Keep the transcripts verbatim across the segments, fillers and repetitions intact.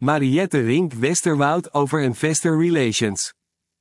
Mariette Rink Westerwoud over Investor Relations.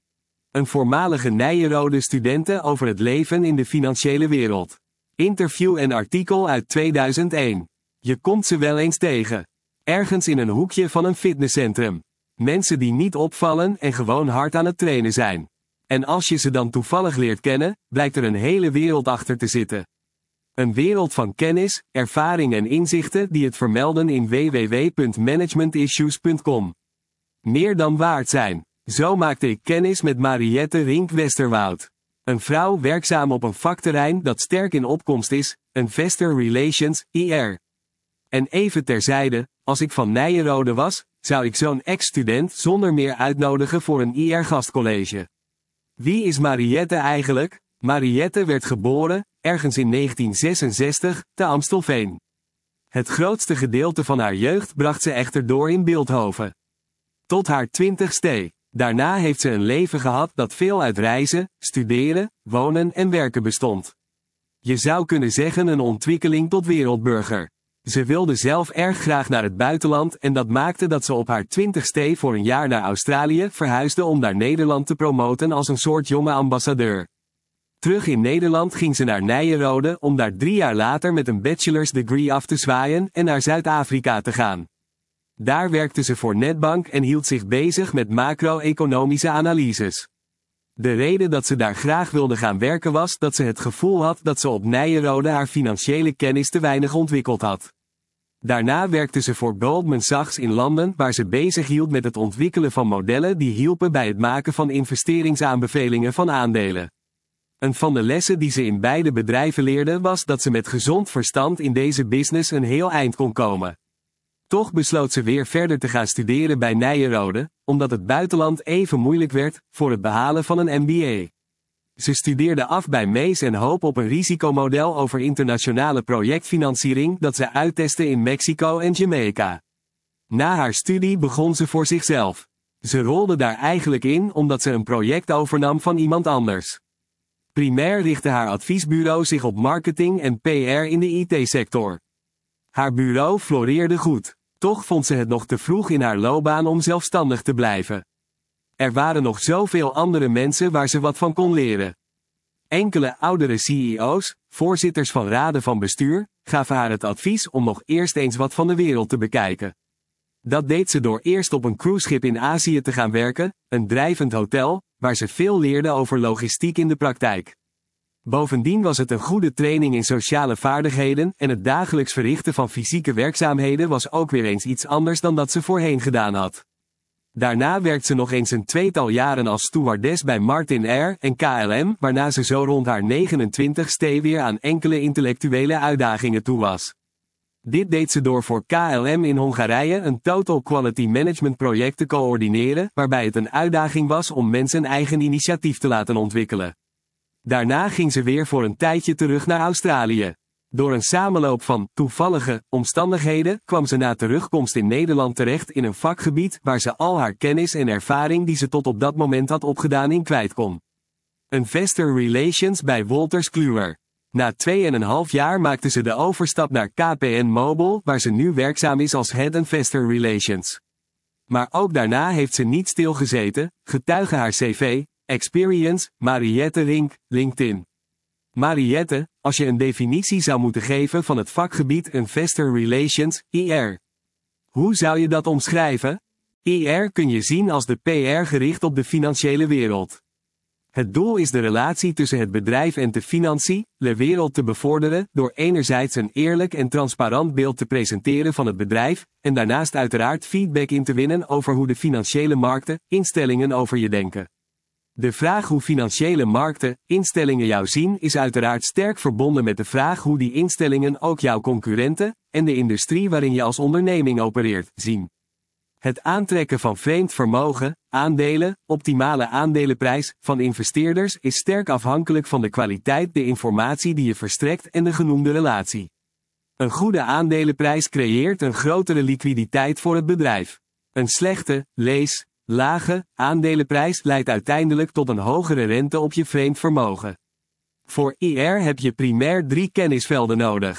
Een voormalige Nyenrode studente over het leven in de financiële wereld. Interview en artikel uit tweeduizend één. Je komt ze wel eens tegen. Ergens in een hoekje van een fitnesscentrum. Mensen die niet opvallen en gewoon hard aan het trainen zijn. En als je ze dan toevallig leert kennen, blijkt er een hele wereld achter te zitten. Een wereld van kennis, ervaring en inzichten die het vermelden in w w w punt managementissues punt com. Meer dan waard zijn. Zo maakte ik kennis met Mariette Rink Westerwoud. Een vrouw werkzaam op een vakterrein dat sterk in opkomst is, Investor Relations, I R. En even terzijde, als ik van Nyenrode was, zou ik zo'n ex-student zonder meer uitnodigen voor een I R-gastcollege. Wie is Mariette eigenlijk? Mariette werd geboren, ergens in negentien zesenzestig, te Amstelveen. Het grootste gedeelte van haar jeugd bracht ze echter door in Bilthoven. Tot haar twintigste. Daarna heeft ze een leven gehad dat veel uit reizen, studeren, wonen en werken bestond. Je zou kunnen zeggen een ontwikkeling tot wereldburger. Ze wilde zelf erg graag naar het buitenland en dat maakte dat ze op haar twintigste voor een jaar naar Australië verhuisde om daar Nederland te promoten als een soort jonge ambassadeur. Terug in Nederland ging ze naar Nyenrode om daar drie jaar later met een bachelor's degree af te zwaaien en naar Zuid-Afrika te gaan. Daar werkte ze voor Nedbank en hield zich bezig met macro-economische analyses. De reden dat ze daar graag wilde gaan werken was dat ze het gevoel had dat ze op Nyenrode haar financiële kennis te weinig ontwikkeld had. Daarna werkte ze voor Goldman Sachs in landen waar ze bezig hield met het ontwikkelen van modellen die hielpen bij het maken van investeringsaanbevelingen van aandelen. Een van de lessen die ze in beide bedrijven leerde was dat ze met gezond verstand in deze business een heel eind kon komen. Toch besloot ze weer verder te gaan studeren bij Nyenrode, omdat het buitenland even moeilijk werd voor het behalen van een M B A. Ze studeerde af bij Mace en Hope op een risicomodel over internationale projectfinanciering dat ze uittestte in Mexico en Jamaica. Na haar studie begon ze voor zichzelf. Ze rolde daar eigenlijk in omdat ze een project overnam van iemand anders. Primair richtte haar adviesbureau zich op marketing en P R in de I T-sector. Haar bureau floreerde goed. Toch vond ze het nog te vroeg in haar loopbaan om zelfstandig te blijven. Er waren nog zoveel andere mensen waar ze wat van kon leren. Enkele oudere C E O's, voorzitters van raden van bestuur, gaven haar het advies om nog eerst eens wat van de wereld te bekijken. Dat deed ze door eerst op een cruiseschip in Azië te gaan werken, een drijvend hotel, waar ze veel leerde over logistiek in de praktijk. Bovendien was het een goede training in sociale vaardigheden en het dagelijks verrichten van fysieke werkzaamheden was ook weer eens iets anders dan dat ze voorheen gedaan had. Daarna werkte ze nog eens een tweetal jaren als stewardess bij Martin Air en K L M, waarna ze zo rond haar negenentwintigste weer aan enkele intellectuele uitdagingen toe was. Dit deed ze door voor K L M in Hongarije een Total Quality Management project te coördineren, waarbij het een uitdaging was om mensen eigen initiatief te laten ontwikkelen. Daarna ging ze weer voor een tijdje terug naar Australië. Door een samenloop van toevallige omstandigheden kwam ze na terugkomst in Nederland terecht in een vakgebied waar ze al haar kennis en ervaring die ze tot op dat moment had opgedaan in kwijt kon. Investor Relations bij Wolters Kluwer. Na tweeënhalf jaar maakte ze de overstap naar K P N Mobile, waar ze nu werkzaam is als Head Investor Relations. Maar ook daarna heeft ze niet stilgezeten, getuige haar cv, Experience, Mariette Rink, LinkedIn. Mariette, als je een definitie zou moeten geven van het vakgebied Investor Relations, I R. Hoe zou je dat omschrijven? I R kun je zien als de P R gericht op de financiële wereld. Het doel is de relatie tussen het bedrijf en de financiële wereld te bevorderen door enerzijds een eerlijk en transparant beeld te presenteren van het bedrijf en daarnaast uiteraard feedback in te winnen over hoe de financiële markten, instellingen over je denken. De vraag hoe financiële markten, instellingen jou zien is uiteraard sterk verbonden met de vraag hoe die instellingen ook jouw concurrenten, en de industrie waarin je als onderneming opereert, zien. Het aantrekken van vreemd vermogen, aandelen, optimale aandelenprijs, van investeerders is sterk afhankelijk van de kwaliteit de informatie die je verstrekt en de genoemde relatie. Een goede aandelenprijs creëert een grotere liquiditeit voor het bedrijf. Een slechte, lees, lage, aandelenprijs leidt uiteindelijk tot een hogere rente op je vreemd vermogen. Voor I R heb je primair drie kennisvelden nodig.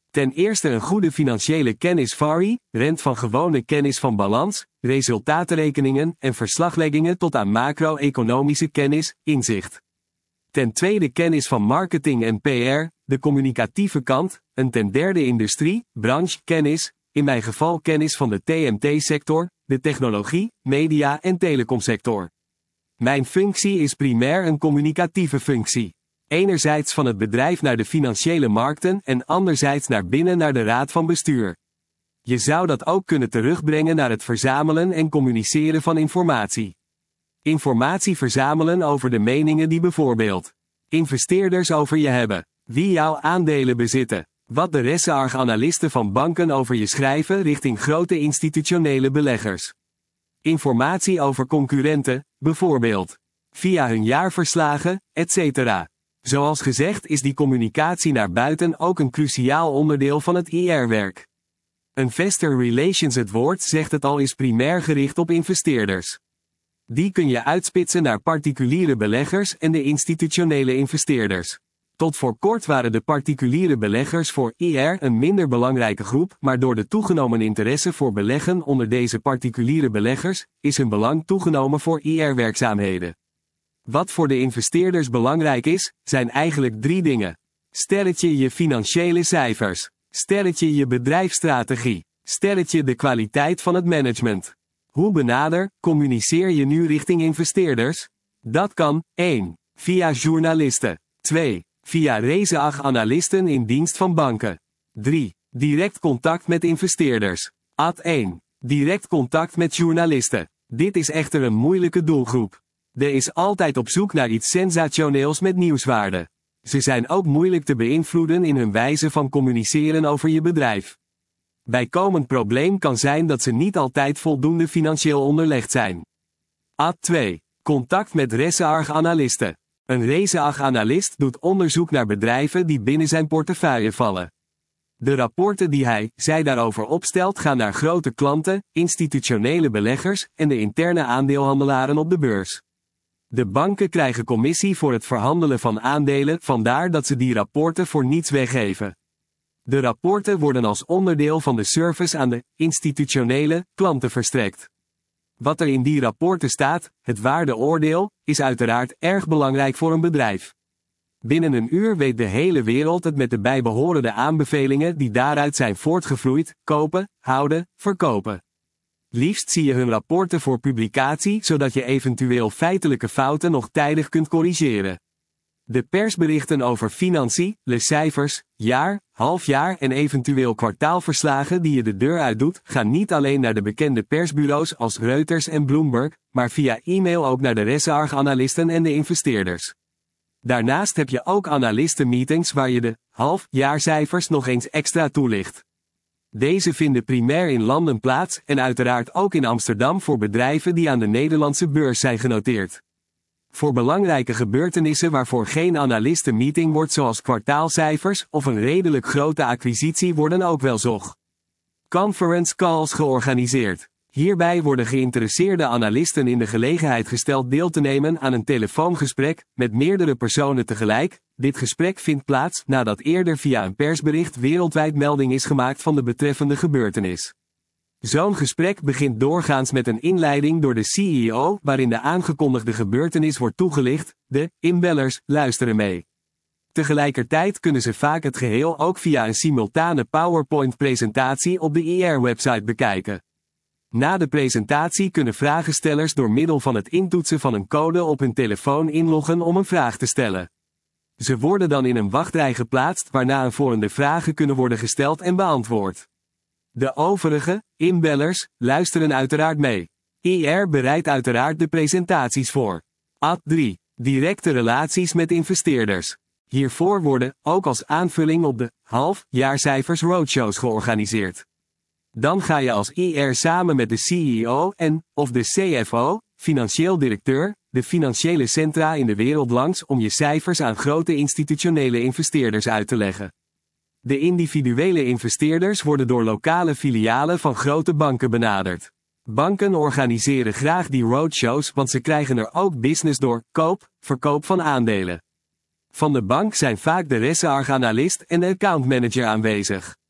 Ten eerste een goede financiële kennis V A R I, rent van gewone kennis van balans, resultatenrekeningen en verslagleggingen tot aan macro-economische kennis, inzicht. Ten tweede kennis van marketing en P R, de communicatieve kant, en ten derde industrie, branche, kennis, in mijn geval kennis van de T M T-sector, de technologie, media en telecomsector. Mijn functie is primair een communicatieve functie. Enerzijds van het bedrijf naar de financiële markten en anderzijds naar binnen naar de raad van bestuur. Je zou dat ook kunnen terugbrengen naar het verzamelen en communiceren van informatie. Informatie verzamelen over de meningen die bijvoorbeeld investeerders over je hebben, wie jouw aandelen bezitten, wat de research-analisten van banken over je schrijven richting grote institutionele beleggers. Informatie over concurrenten, bijvoorbeeld via hun jaarverslagen, et cetera. Zoals gezegd is die communicatie naar buiten ook een cruciaal onderdeel van het I R-werk. Investor Relations, het woord zegt het al, is primair gericht op investeerders. Die kun je uitspitsen naar particuliere beleggers en de institutionele investeerders. Tot voor kort waren de particuliere beleggers voor I R een minder belangrijke groep, maar door de toegenomen interesse voor beleggen onder deze particuliere beleggers, is hun belang toegenomen voor I R-werkzaamheden. Wat voor de investeerders belangrijk is, zijn eigenlijk drie dingen. Stelletje je financiële cijfers. Stelletje je bedrijfsstrategie. Stelletje de kwaliteit van het management. Hoe benader, communiceer je nu richting investeerders? Dat kan, één. Via journalisten. twee. Via research-analisten in dienst van banken. drie. Direct contact met investeerders. Ad één. Direct contact met journalisten. Dit is echter een moeilijke doelgroep. De is altijd op zoek naar iets sensationeels met nieuwswaarde. Ze zijn ook moeilijk te beïnvloeden in hun wijze van communiceren over je bedrijf. Bijkomend probleem kan zijn dat ze niet altijd voldoende financieel onderlegd zijn. Ad twee. Contact met research-analisten. Een research-analyst doet onderzoek naar bedrijven die binnen zijn portefeuille vallen. De rapporten die hij, zij daarover opstelt gaan naar grote klanten, institutionele beleggers en de interne aandeelhandelaren op de beurs. De banken krijgen commissie voor het verhandelen van aandelen, vandaar dat ze die rapporten voor niets weggeven. De rapporten worden als onderdeel van de service aan de institutionele klanten verstrekt. Wat er in die rapporten staat, het waardeoordeel, is uiteraard erg belangrijk voor een bedrijf. Binnen een uur weet de hele wereld het met de bijbehorende aanbevelingen die daaruit zijn voortgevloeid: kopen, houden, verkopen. Liefst zie je hun rapporten voor publicatie, zodat je eventueel feitelijke fouten nog tijdig kunt corrigeren. De persberichten over financiën, de cijfers, jaar, halfjaar en eventueel kwartaalverslagen die je de deur uit doet, gaan niet alleen naar de bekende persbureaus als Reuters en Bloomberg, maar via e-mail ook naar de research-analisten en de investeerders. Daarnaast heb je ook analistenmeetings waar je de halfjaarcijfers nog eens extra toelicht. Deze vinden primair in landen plaats en uiteraard ook in Amsterdam voor bedrijven die aan de Nederlandse beurs zijn genoteerd. Voor belangrijke gebeurtenissen waarvoor geen analistenmeeting wordt, zoals kwartaalcijfers of een redelijk grote acquisitie, worden ook wel zog conference calls georganiseerd. Hierbij worden geïnteresseerde analisten in de gelegenheid gesteld deel te nemen aan een telefoongesprek met meerdere personen tegelijk. Dit gesprek vindt plaats nadat eerder via een persbericht wereldwijd melding is gemaakt van de betreffende gebeurtenis. Zo'n gesprek begint doorgaans met een inleiding door de C E O, waarin de aangekondigde gebeurtenis wordt toegelicht. De inbellers luisteren mee. Tegelijkertijd kunnen ze vaak het geheel ook via een simultane PowerPoint-presentatie op de I R-website bekijken. Na de presentatie kunnen vragenstellers door middel van het intoetsen van een code op hun telefoon inloggen om een vraag te stellen. Ze worden dan in een wachtrij geplaatst, waarna een volgende vragen kunnen worden gesteld en beantwoord. De overige inbellers luisteren uiteraard mee. I R bereidt uiteraard de presentaties voor. Ad drie. Directe relaties met investeerders. Hiervoor worden, ook als aanvulling op de halfjaarcijfers, roadshows georganiseerd. Dan ga je als I R samen met de C E O en, of de C F O, financieel directeur, de financiële centra in de wereld langs om je cijfers aan grote institutionele investeerders uit te leggen. De individuele investeerders worden door lokale filialen van grote banken benaderd. Banken organiseren graag die roadshows, want ze krijgen er ook business door koop, verkoop van aandelen. Van de bank zijn vaak de research-analyst en de accountmanager aanwezig.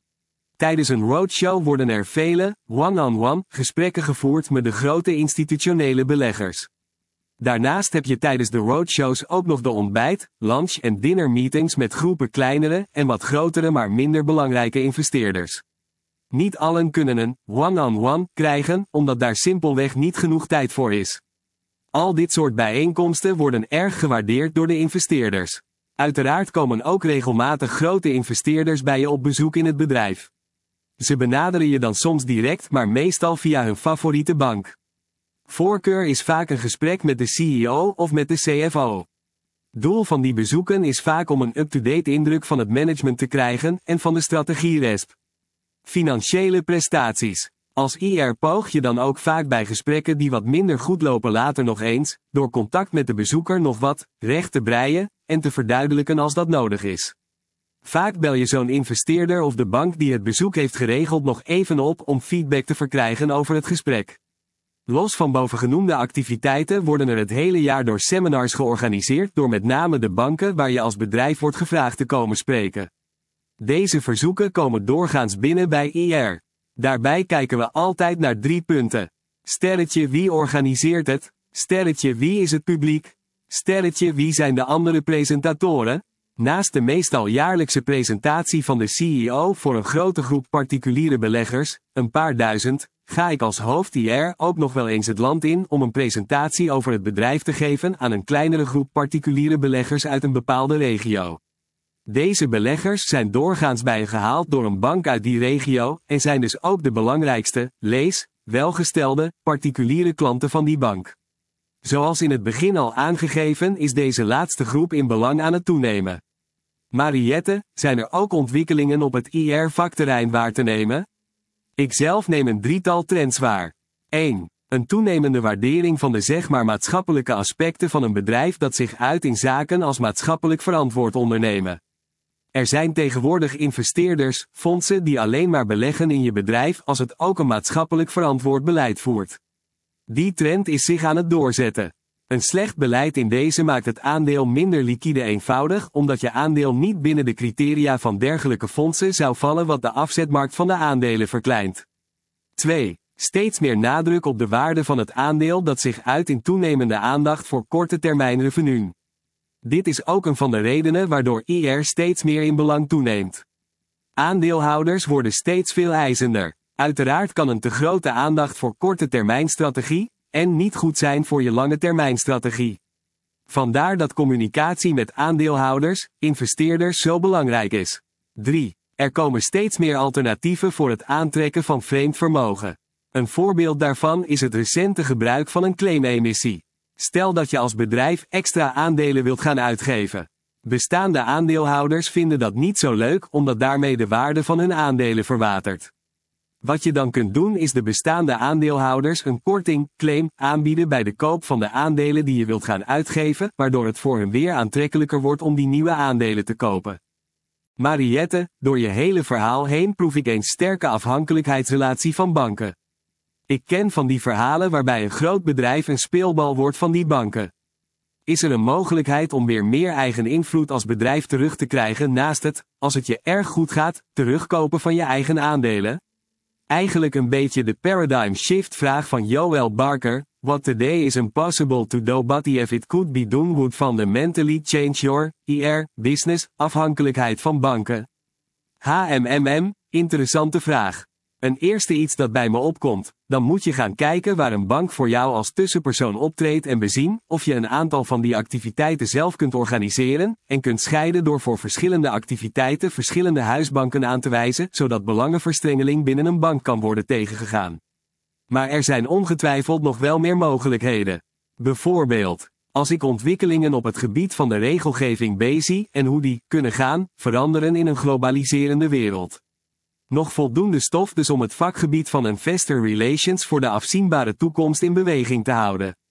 Tijdens een roadshow worden er vele, one-on-one, gesprekken gevoerd met de grote institutionele beleggers. Daarnaast heb je tijdens de roadshows ook nog de ontbijt, lunch en dinner meetings met groepen kleinere en wat grotere maar minder belangrijke investeerders. Niet allen kunnen een one-on-one krijgen, omdat daar simpelweg niet genoeg tijd voor is. Al dit soort bijeenkomsten worden erg gewaardeerd door de investeerders. Uiteraard komen ook regelmatig grote investeerders bij je op bezoek in het bedrijf. Ze benaderen je dan soms direct, maar meestal via hun favoriete bank. Voorkeur is vaak een gesprek met de C E O of met de C F O. Doel van die bezoeken is vaak om een up-to-date indruk van het management te krijgen en van de strategie-resp. Financiële prestaties. Als I R poog je dan ook vaak bij gesprekken die wat minder goed lopen later nog eens, door contact met de bezoeker nog wat recht te breien en te verduidelijken als dat nodig is. Vaak bel je zo'n investeerder of de bank die het bezoek heeft geregeld nog even op om feedback te verkrijgen over het gesprek. Los van bovengenoemde activiteiten worden er het hele jaar door seminars georganiseerd door met name de banken waar je als bedrijf wordt gevraagd te komen spreken. Deze verzoeken komen doorgaans binnen bij I R. Daarbij kijken we altijd naar drie punten. Sterretje, wie organiseert het? Sterretje, wie is het publiek? Sterretje, wie zijn de andere presentatoren? Naast de meestal jaarlijkse presentatie van de C E O voor een grote groep particuliere beleggers, een paar duizend, ga ik als hoofd I R ook nog wel eens het land in om een presentatie over het bedrijf te geven aan een kleinere groep particuliere beleggers uit een bepaalde regio. Deze beleggers zijn doorgaans bijgehaald door een bank uit die regio en zijn dus ook de belangrijkste, lees, welgestelde, particuliere klanten van die bank. Zoals in het begin al aangegeven is deze laatste groep in belang aan het toenemen. Mariette, zijn er ook ontwikkelingen op het I R-vakterrein waar te nemen? Ikzelf neem een drietal trends waar. één. Een toenemende waardering van de zeg maar maatschappelijke aspecten van een bedrijf dat zich uit in zaken als maatschappelijk verantwoord ondernemen. Er zijn tegenwoordig investeerders, fondsen die alleen maar beleggen in je bedrijf als het ook een maatschappelijk verantwoord beleid voert. Die trend is zich aan het doorzetten. Een slecht beleid in deze maakt het aandeel minder liquide eenvoudig omdat je aandeel niet binnen de criteria van dergelijke fondsen zou vallen wat de afzetmarkt van de aandelen verkleint. twee. Steeds meer nadruk op de waarde van het aandeel dat zich uit in toenemende aandacht voor korte termijn revenue. Dit is ook een van de redenen waardoor I R steeds meer in belang toeneemt. Aandeelhouders worden steeds veel eisender. Uiteraard kan een te grote aandacht voor korte termijnstrategie en niet goed zijn voor je lange termijnstrategie. Vandaar dat communicatie met aandeelhouders, investeerders zo belangrijk is. drie. Er komen steeds meer alternatieven voor het aantrekken van vreemd vermogen. Een voorbeeld daarvan is het recente gebruik van een claimemissie. Stel dat je als bedrijf extra aandelen wilt gaan uitgeven. Bestaande aandeelhouders vinden dat niet zo leuk omdat daarmee de waarde van hun aandelen verwatert. Wat je dan kunt doen is de bestaande aandeelhouders een korting, claim, aanbieden bij de koop van de aandelen die je wilt gaan uitgeven, waardoor het voor hen weer aantrekkelijker wordt om die nieuwe aandelen te kopen. Mariette, door je hele verhaal heen proef ik een sterke afhankelijkheidsrelatie van banken. Ik ken van die verhalen waarbij een groot bedrijf een speelbal wordt van die banken. Is er een mogelijkheid om weer meer eigen invloed als bedrijf terug te krijgen naast het, als het je erg goed gaat, terugkopen van je eigen aandelen? Eigenlijk een beetje de paradigm shift vraag van Joel Barker, what today is impossible to do but if it could be done would fundamentally change your, I R, business, afhankelijkheid van banken. H M M M, interessante vraag. Een eerste iets dat bij me opkomt, dan moet je gaan kijken waar een bank voor jou als tussenpersoon optreedt en bezien of je een aantal van die activiteiten zelf kunt organiseren en kunt scheiden door voor verschillende activiteiten verschillende huisbanken aan te wijzen, zodat belangenverstrengeling binnen een bank kan worden tegengegaan. Maar er zijn ongetwijfeld nog wel meer mogelijkheden. Bijvoorbeeld, als ik ontwikkelingen op het gebied van de regelgeving bezie en hoe die kunnen gaan veranderen in een globaliserende wereld. Nog voldoende stof dus om het vakgebied van Investor Relations voor de afzienbare toekomst in beweging te houden.